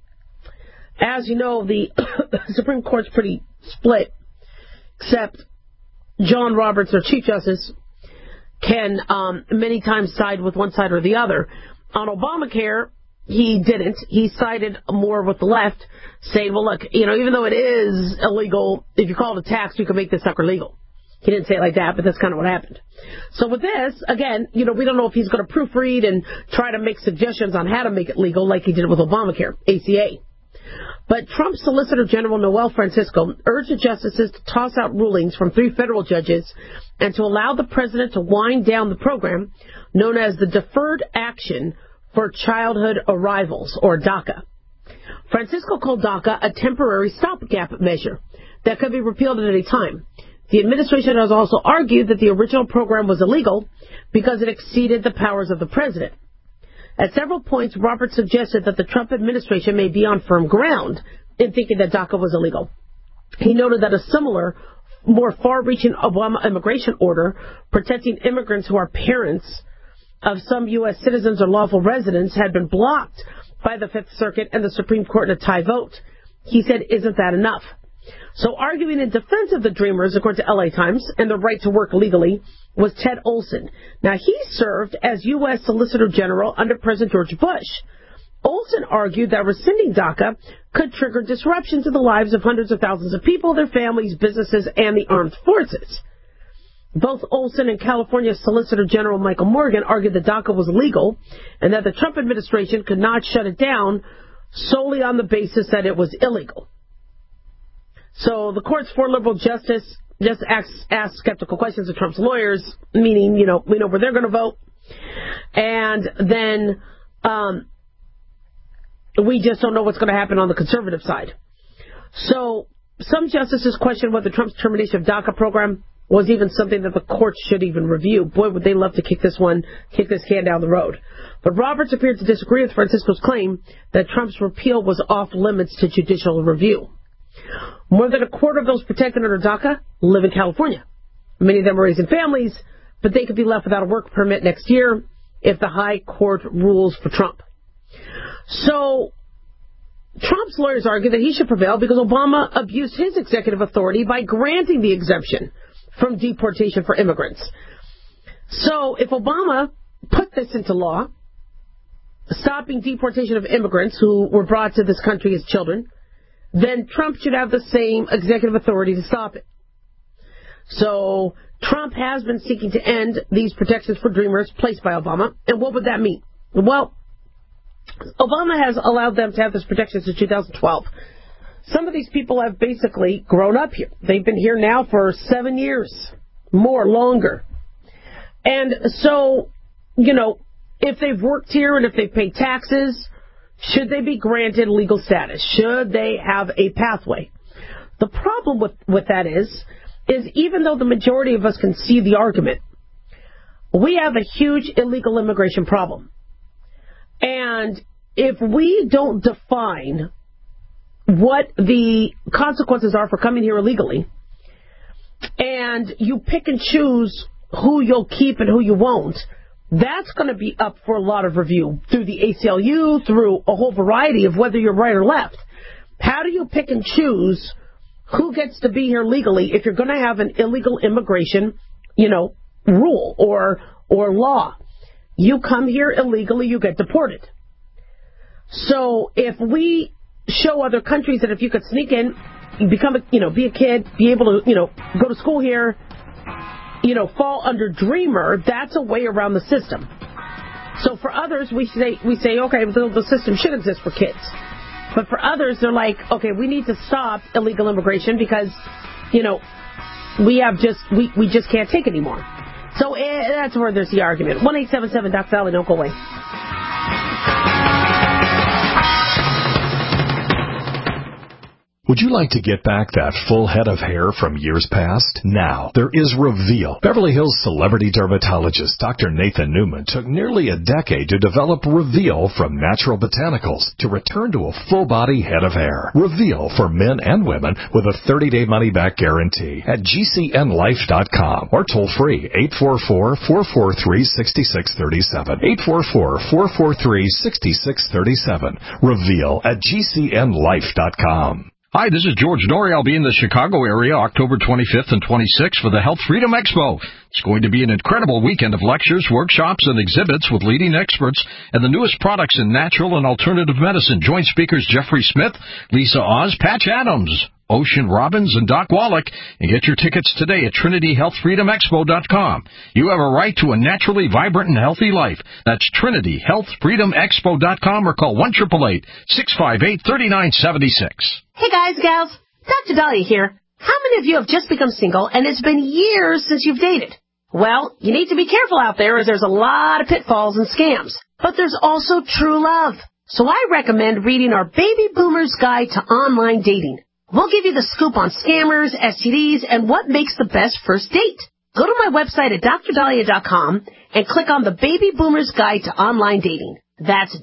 [SPEAKER 3] As you know, the Supreme Court's pretty split, except John Roberts, or Chief Justice, can many times side with one side or the other. On Obamacare, he didn't. He sided more with the left, saying, well, look, you know, even though it is illegal, if you call it a tax, you can make this sucker legal. He didn't say it like that, but that's kind of what happened. So with this, again, you know, we don't know if he's going to proofread and try to make suggestions on how to make it legal like he did with Obamacare, ACA. But Trump's Solicitor General Noel Francisco urged the justices to toss out rulings from 3 federal judges and to allow the president to wind down the program known as the Deferred Action for Childhood Arrivals, or DACA. Francisco called DACA a temporary stopgap measure that could be repealed at any time. The administration has also argued that the original program was illegal because it exceeded the powers of the president. At several points, Roberts suggested that the Trump administration may be on firm ground in thinking that DACA was illegal. He noted that a similar, more far-reaching Obama immigration order protecting immigrants who are parents of some U.S. citizens or lawful residents had been blocked by the Fifth Circuit and the Supreme Court in a tie vote. He said, isn't that enough? So arguing in defense of the Dreamers, according to LA Times, and the right to work legally, was Ted Olson. Now, he served as U.S. Solicitor General under President George Bush. Olson argued that rescinding DACA could trigger disruption to the lives of hundreds of thousands of people, their families, businesses, and the armed forces. Both Olson and California Solicitor General Michael Morgan argued that DACA was legal and that the Trump administration could not shut it down solely on the basis that it was illegal. So the court's 4 liberal justices just asked skeptical questions of Trump's lawyers, meaning, we know where they're going to vote. And then we just don't know what's going to happen on the conservative side. So some justices questioned whether Trump's termination of DACA program was even something that the court should even review. Boy, would they love to kick this can down the road. But Roberts appeared to disagree with Francisco's claim that Trump's repeal was off limits to judicial review. More than a quarter of those protected under DACA live in California. Many of them are raising families, but they could be left without a work permit next year if the high court rules for Trump. So Trump's lawyers argue that he should prevail because Obama abused his executive authority by granting the exemption from deportation for immigrants. So if Obama put this into law, stopping deportation of immigrants who were brought to this country as children, then Trump should have the same executive authority to stop it. So Trump has been seeking to end these protections for Dreamers placed by Obama. And what would that mean? Well, Obama has allowed them to have this protection since 2012. Some of these people have basically grown up here. They've been here now for 7 years, longer. And so, if they've worked here and if they've paid taxes, should they be granted legal status? Should they have a pathway? The problem with that is even though the majority of us can see the argument, we have a huge illegal immigration problem. And if we don't define what the consequences are for coming here illegally, and you pick and choose who you'll keep and who you won't, that's going to be up for a lot of review through the ACLU, through a whole variety of whether you're right or left. How do you pick and choose who gets to be here legally if you're going to have an illegal immigration, rule or law? You come here illegally, you get deported. So if we show other countries that if you could sneak in, become be a kid, be able to, go to school here, fall under Dreamer, that's a way around the system. So for others, we say, okay, the system should exist for kids. But for others, they're like, okay, we need to stop illegal immigration because, we just can't take anymore. So that's where there's the argument. 1-877 Doc Valley, don't go away.
[SPEAKER 8] Would you like to get back that full head of hair from years past? Now, there is Reveal. Beverly Hills celebrity dermatologist Dr. Nathan Newman took nearly a decade to develop Reveal from natural botanicals to return to a full-body head of hair. Reveal for men and women with a 30-day money-back guarantee at GCNlife.com or toll-free 844-443-6637. 844-443-6637. Reveal at GCNlife.com.
[SPEAKER 15] Hi, this is George Norrie. I'll be in the Chicago area October 25th and 26th for the Health Freedom Expo. It's going to be an incredible weekend of lectures, workshops, and exhibits with leading experts and the newest products in natural and alternative medicine. Join speakers Jeffrey Smith, Lisa Oz, Patch Adams, Ocean Robbins, and Doc Wallach, and get your tickets today at TrinityHealthFreedomExpo.com. You have a right to a naturally vibrant and healthy life. That's TrinityHealthFreedomExpo.com, or call 1-888-658-3976.
[SPEAKER 3] Hey guys, gals, Dr. Dahlia here. How many of you have just become single and it's been years since you've dated? Well, you need to be careful out there as there's a lot of pitfalls and scams. But there's also true love. So I recommend reading our Baby Boomer's Guide to Online Dating. We'll give you the scoop on scammers, STDs, and what makes the best first date. Go to my website at drdahlia.com and click on the Baby Boomer's Guide to Online Dating. That's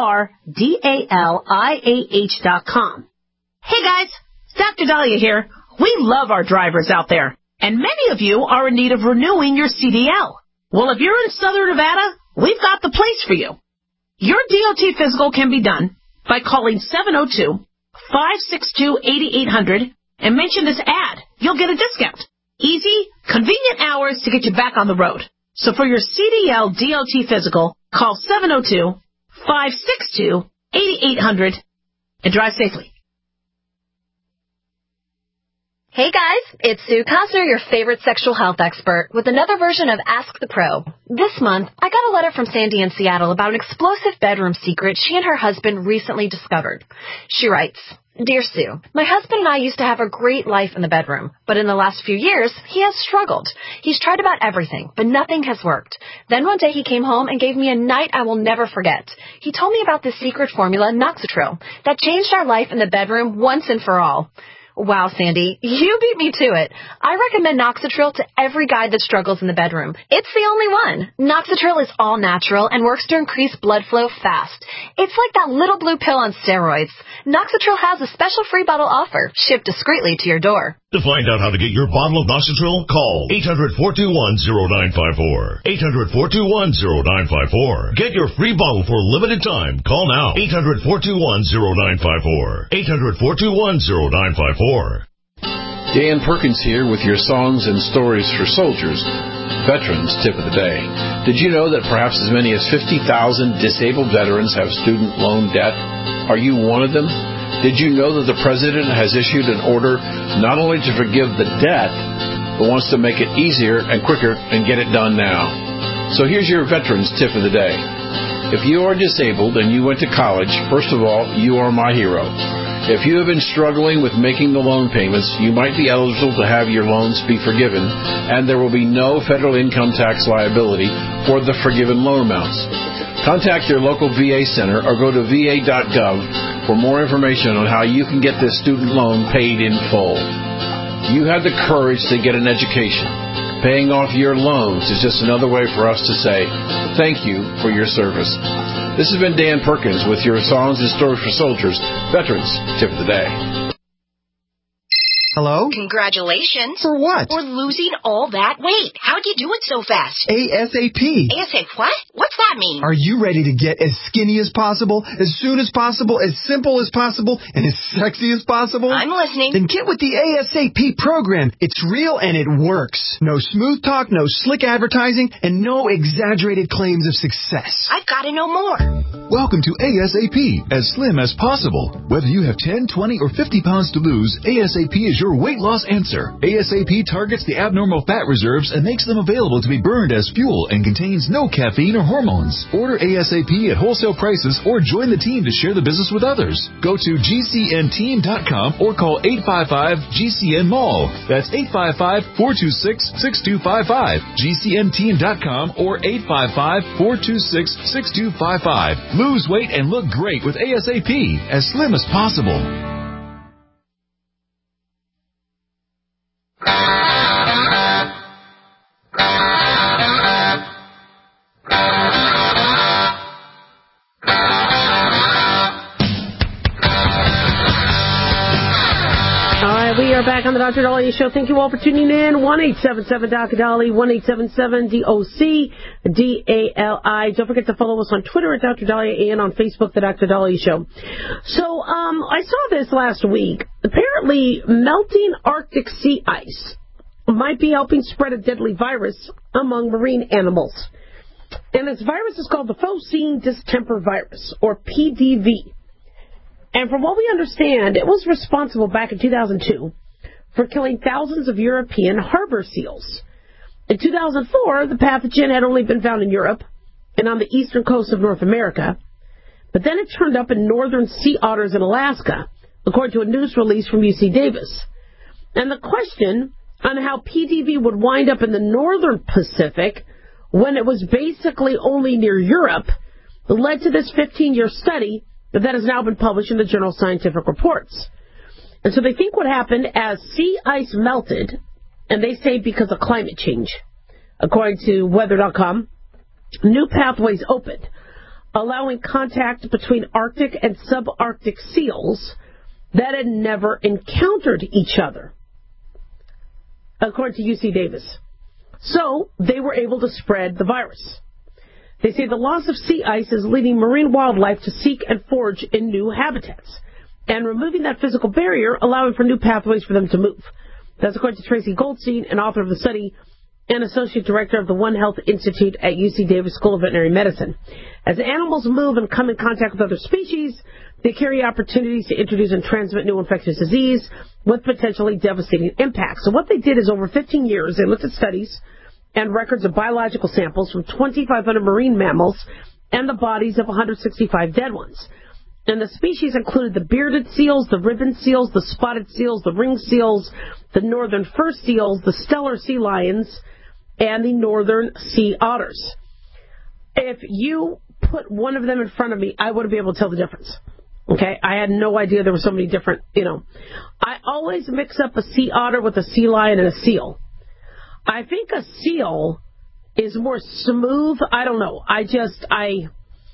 [SPEAKER 3] DRDALIAH.com. Hey guys, it's Dr. Dahlia here. We love our drivers out there, and many of you are in need of renewing your CDL. Well, if you're in Southern Nevada, we've got the place for you. Your DOT physical can be done by calling 702-562-8800 and mention this ad. You'll get a discount. Easy, convenient hours to get you back on the road. So for your CDL DOT physical, call 702-562-8800 and drive safely.
[SPEAKER 5] Hey guys, it's Sue Cosner, your favorite sexual health expert, with another version of Ask the Pro. This month, I got a letter from Sandy in Seattle about an explosive bedroom secret she and her husband recently discovered. She writes, Dear Sue, my husband and I used to have a great life in the bedroom, but in the last few years, he has struggled. He's tried about everything, but nothing has worked. Then one day he came home and gave me a night I will never forget. He told me about the secret formula, Noxatril, that changed our life in the bedroom once and for all. Wow, Sandy, you beat me to it. I recommend Noxatril to every guy that struggles in the bedroom. It's the only one. Noxatril is all natural and works to increase blood flow fast. It's like that little blue pill on steroids. Noxatril has a special free bottle offer, shipped discreetly to your door.
[SPEAKER 22] To find out how to get your bottle of Noxatril, call 800-421-0954. 800-421-0954. Get your free bottle for a limited time. Call now. 800-421-0954. 800-421-0954.
[SPEAKER 23] Dan Perkins here with your songs and stories for soldiers. Veterans Tip of the Day. Did you know that perhaps as many as 50,000 disabled veterans have student loan debt? Are you one of them? Did you know that the President has issued an order not only to forgive the debt, but wants to make it easier and quicker and get it done now? So here's your Veterans Tip of the Day. If you are disabled and you went to college, first of all, you are my hero. If you have been struggling with making the loan payments, you might be eligible to have your loans be forgiven, and there will be no federal income tax liability for the forgiven loan amounts. Contact your local VA center or go to va.gov for more information on how you can get this student loan paid in full. You had the courage to get an education. Paying off your loans is just another way for us to say thank you for your service. This has been Dan Perkins with your Songs and Stories for Soldiers, Veterans Tip of the Day.
[SPEAKER 24] Hello?
[SPEAKER 25] Congratulations.
[SPEAKER 24] For what?
[SPEAKER 25] For losing all that weight. How'd you do it so fast?
[SPEAKER 24] ASAP.
[SPEAKER 25] ASAP what? What's that mean?
[SPEAKER 24] Are you ready to get as skinny as possible, as soon as possible, as simple as possible, and as sexy as possible?
[SPEAKER 25] I'm listening.
[SPEAKER 24] Then get with the ASAP program. It's real and it works. No smooth talk, no slick advertising, and no exaggerated claims of success.
[SPEAKER 25] I've got to know more.
[SPEAKER 26] Welcome to ASAP, as slim as possible. Whether you have 10, 20, or 50 pounds to lose, ASAP is your weight loss answer. ASAP targets the abnormal fat reserves and makes them available to be burned as fuel and contains no caffeine or hormones. Order ASAP at wholesale prices or join the team to share the business with others. Go to GCNteam.com or call 855-GCN-MALL. That's 855-426-6255. GCNteam.com or 855-426-6255. Lose weight and look great with ASAP, as slim as possible.
[SPEAKER 3] We are back on the Dr. Dahlia Show. Thank you all for tuning in. 1-877-DOC-DALI, 1-877-DOC-DALI. Don't forget to follow us on Twitter at Dr. Dahlia and on Facebook, The Dr. Dahlia Show. So, I saw this last week. Apparently, melting Arctic sea ice might be helping spread a deadly virus among marine animals. And this virus is called the Phocine distemper virus, or PDV. And from what we understand, it was responsible back in 2002 for killing thousands of European harbor seals. In 2004, the pathogen had only been found in Europe and on the eastern coast of North America, but then it turned up in northern sea otters in Alaska, according to a news release from UC Davis. And the question on how PDV would wind up in the northern Pacific when it was basically only near Europe led to this 15-year study that has now been published in the journal Scientific Reports. And so they think what happened as sea ice melted, and they say because of climate change. According to weather.com, new pathways opened, allowing contact between Arctic and subarctic seals that had never encountered each other, according to UC Davis. So they were able to spread the virus. They say the loss of sea ice is leading marine wildlife to seek and forage in new habitats, and removing that physical barrier, allowing for new pathways for them to move. That's according to Tracy Goldstein, an author of the study and associate director of the One Health Institute at UC Davis School of Veterinary Medicine. As animals move and come in contact with other species, they carry opportunities to introduce and transmit new infectious disease with potentially devastating impacts. So what they did is over 15 years, they looked at studies and records of biological samples from 2,500 marine mammals and the bodies of 165 dead ones. And the species included the bearded seals, the ribbon seals, the spotted seals, the ring seals, the northern fur seals, the stellar sea lions, and the northern sea otters. If you put one of them in front of me, I wouldn't be able to tell the difference. Okay? I had no idea there were so many different, I always mix up a sea otter with a sea lion and a seal. I think a seal is more smooth. I don't know. I guess I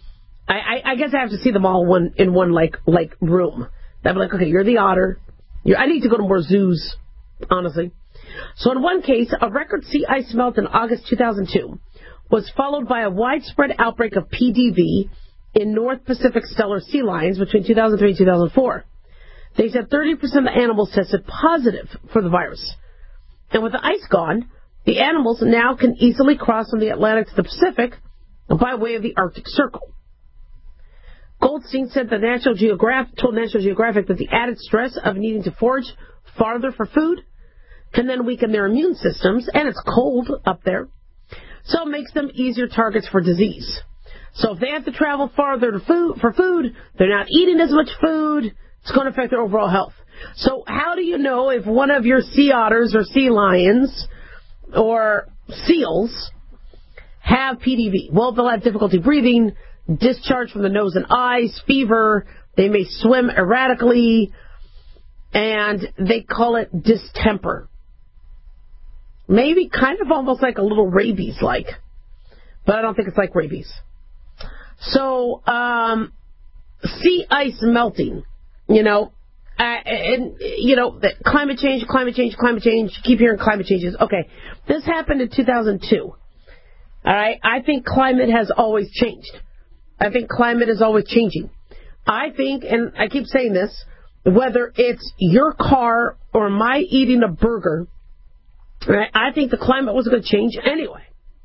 [SPEAKER 3] have to see them all in one room. I'd be like, okay, you're the otter. I need to go to more zoos, honestly. So in one case, a record sea ice melt in August 2002 was followed by a widespread outbreak of PDV in North Pacific stellar sea lions between 2003 and 2004. They said 30% of the animals tested positive for the virus. And with the ice gone, the animals now can easily cross from the Atlantic to the Pacific by way of the Arctic Circle. Goldstein said that told National Geographic that the added stress of needing to forage farther for food can then weaken their immune systems, and it's cold up there, so it makes them easier targets for disease. So if they have to travel farther for food, they're not eating as much food, it's going to affect their overall health. So how do you know if one of your sea otters or sea lions or seals have PDV? Well, they'll have difficulty breathing, discharge from the nose and eyes, fever, they may swim erratically, and they call it distemper. Maybe kind of almost like a little rabies-like, but I don't think it's like rabies. So, sea ice melting, climate change, keep hearing climate changes. Okay, this happened in 2002. All right, I think climate has always changed. I think climate is always changing. I think, and I keep saying this, whether it's your car or my eating a burger, right, I think the climate was going to change anyway.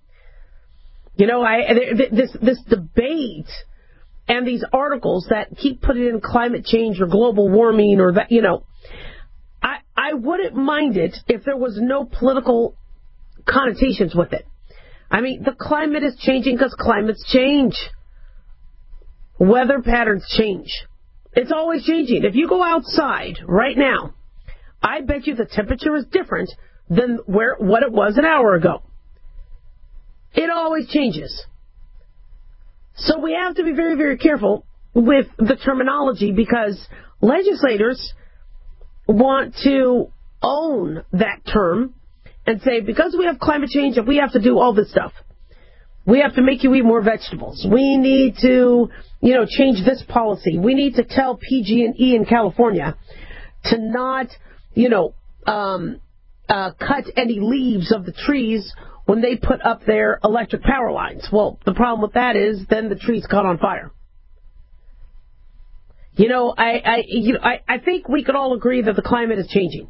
[SPEAKER 3] This debate and these articles that keep putting in climate change or global warming or that, I wouldn't mind it if there was no political connotations with it. I mean, the climate is changing because climates change. Weather patterns change. It's always changing. If you go outside right now, I bet you the temperature is different than what it was an hour ago. It always changes. So we have to be very, very careful with the terminology because legislators want to own that term and say, because we have climate change and we have to do all this stuff, we have to make you eat more vegetables. We need to, change this policy. We need to tell PG&E in California to not, cut any leaves of the trees when they put up their electric power lines. Well, the problem with that is then the trees caught on fire. I think we could all agree that the climate is changing.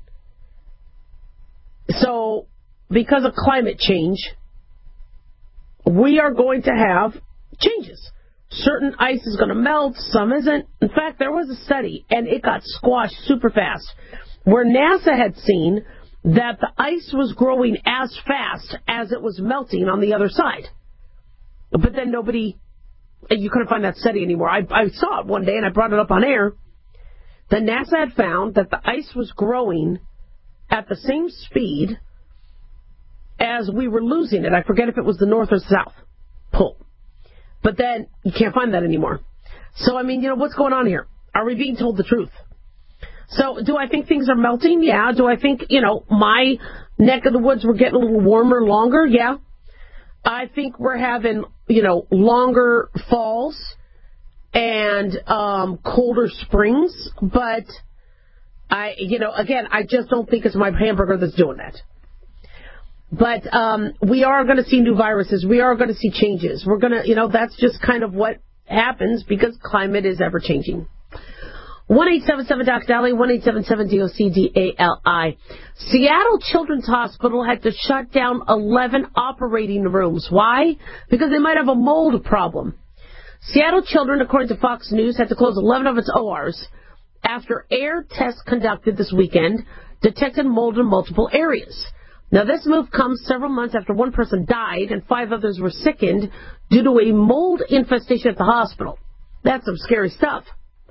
[SPEAKER 3] So, because of climate change, we are going to have changes. Certain ice is going to melt, some isn't. In fact, there was a study, and it got squashed super fast, where NASA had seen that the ice was growing as fast as it was melting on the other side. But then you couldn't find that study anymore. I saw it one day, and I brought it up on air. The NASA had found that the ice was growing at the same speed as we were losing it. I forget if it was the north or south pole. But then you can't find that anymore. So, I mean, what's going on here? Are we being told the truth? So, do I think things are melting? Yeah. Do I think, my neck of the woods we're getting a little warmer longer? Yeah. I think we're having, longer falls and colder springs. But, I just don't think it's my hamburger that's doing that. But we are going to see new viruses. We are going to see changes. We're going to, that's just kind of what happens because climate is ever changing. 1-877-DOC-DALI, 1-877-DOC-DALI. Seattle Children's Hospital had to shut down 11 operating rooms. Why? Because they might have a mold problem. Seattle Children, according to Fox News, had to close 11 of its ORs after air tests conducted this weekend detected mold in multiple areas. Now, this move comes several months after one person died and 5 others were sickened due to a mold infestation at the hospital. That's some scary stuff.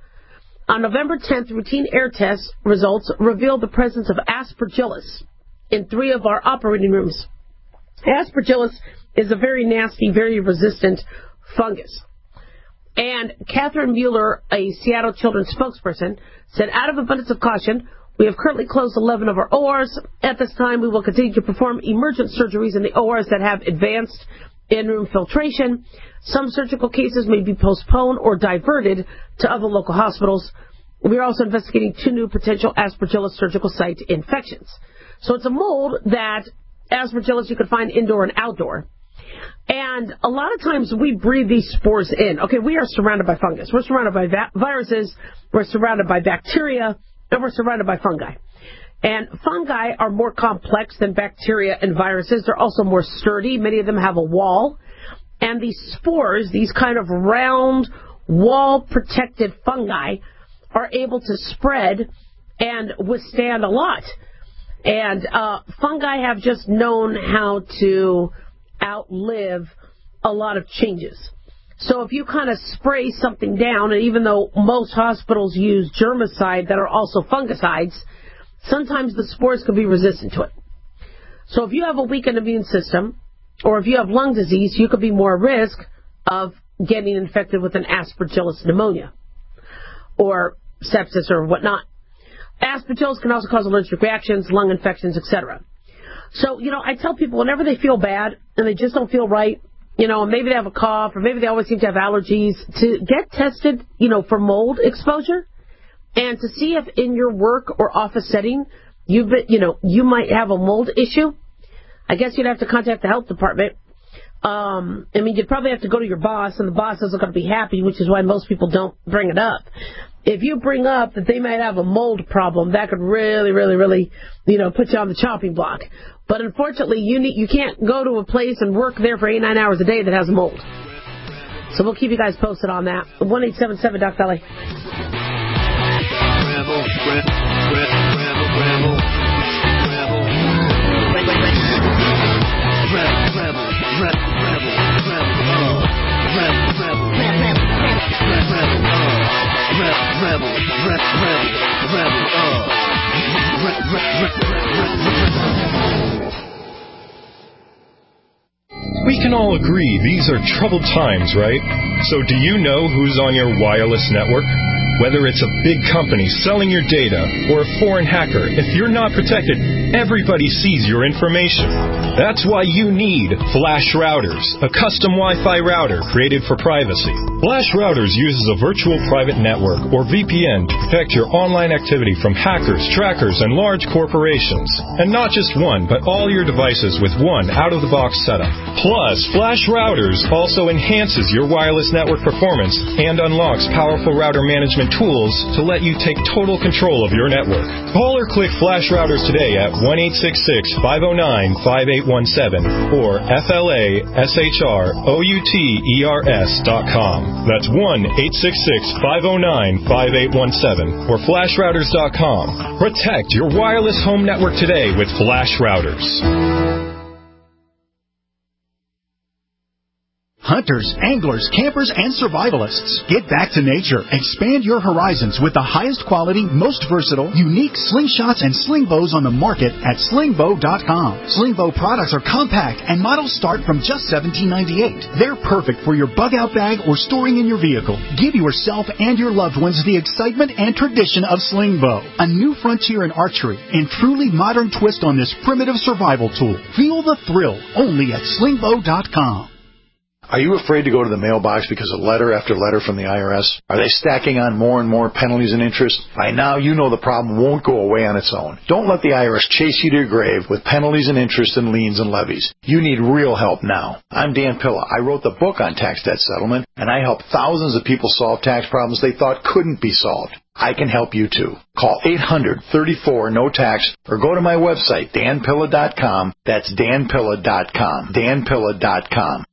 [SPEAKER 3] On November 10th, routine air test results revealed the presence of aspergillus in 3 of our operating rooms. Aspergillus is a very nasty, very resistant fungus. And Catherine Mueller, a Seattle Children's spokesperson, said, out of abundance of caution, we have currently closed 11 of our ORs. At this time, we will continue to perform emergent surgeries in the ORs that have advanced in-room filtration. Some surgical cases may be postponed or diverted to other local hospitals. We are also investigating 2 new potential aspergillus surgical site infections. So it's a mold that aspergillus you can find indoor and outdoor. And a lot of times we breathe these spores in. Okay, we are surrounded by fungus. We're surrounded by viruses. We're surrounded by bacteria. And we're surrounded by fungi. And fungi are more complex than bacteria and viruses. They're also more sturdy. Many of them have a wall. And these spores, these kind of round, wall-protected fungi, are able to spread and withstand a lot. And fungi have just known how to outlive a lot of changes. So if you kind of spray something down, and even though most hospitals use germicide that are also fungicides, sometimes the spores can be resistant to it. So if you have a weakened immune system, or if you have lung disease, you could be more at risk of getting infected with an aspergillus pneumonia or sepsis or whatnot. Aspergillus can also cause allergic reactions, lung infections, etc. So, I tell people whenever they feel bad and they just don't feel right, maybe they have a cough or maybe they always seem to have allergies, to get tested, for mold exposure and to see if in your work or office setting you might have a mold issue. I guess you'd have to contact the health department. You'd probably have to go to your boss, and the boss isn't going to be happy, which is why most people don't bring it up. If you bring up that they might have a mold problem, that could really, really, really, put you on the chopping block. But unfortunately, you can't go to a place and work there for 8-9 hours a day that has mold. So we'll keep you guys posted on that. 1-877-DOC-DALI.
[SPEAKER 4] We can all agree these are troubled times, right? So do you know who's on your wireless network? Whether it's a big company selling your data or a foreign hacker, if you're not protected, everybody sees your information. That's why you need Flash Routers, a custom Wi-Fi router created for privacy. Flash Routers uses a virtual private network, or VPN, to protect your online activity from hackers, trackers, and large corporations. And not just one, but all your devices with one out-of-the-box setup. Plus, Flash Routers also enhances your wireless network performance and unlocks powerful router management tools to let you take total control of your network. Call or click Flash Routers today at 1-866-509-5817 or FLASHROUTERS.com. That's 1-866-509-5817 or FlashRouters.com. Protect your wireless home network today with Flash Routers.
[SPEAKER 6] Hunters, anglers, campers, and survivalists. Get back to nature. Expand your horizons with the highest quality, most versatile, unique slingshots and sling bows on the market at slingbow.com. Sling bow products are compact and models start from just $17.98. They're perfect for your bug-out bag or storing in your vehicle. Give yourself and your loved ones the excitement and tradition of sling bow. A new frontier in archery and truly modern twist on this primitive survival tool. Feel the thrill only at slingbow.com.
[SPEAKER 7] Are you afraid to go to the mailbox because of letter after letter from the IRS? Are they stacking on more and more penalties and interest? By now, you know the problem won't go away on its own. Don't let the IRS chase you to your grave with penalties and interest and liens and levies. You need real help now. I'm Dan Pilla. I wrote the book on tax debt settlement, and I help thousands of people solve tax problems they thought couldn't be solved. I can help you too. Call 800-34-NO-TAX or go to my website, danpilla.com. That's danpilla.com. danpilla.com.